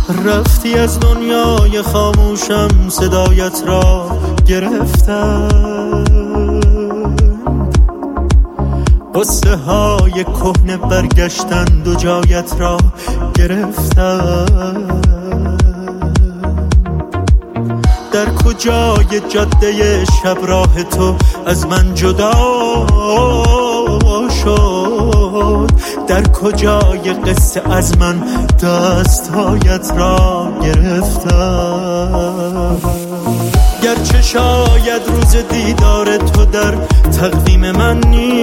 رفتی از دنیای خاموشم، صدایت را گرفتم. قصه های کهنه برگشتند و جایت را گرفتم. در کجای جاده شب راه تو از من جدا شد؟ در کجای قصه از من دستهایت را گرفتم؟ گرچه شاید روز دیدار تو در تقویم من نیست،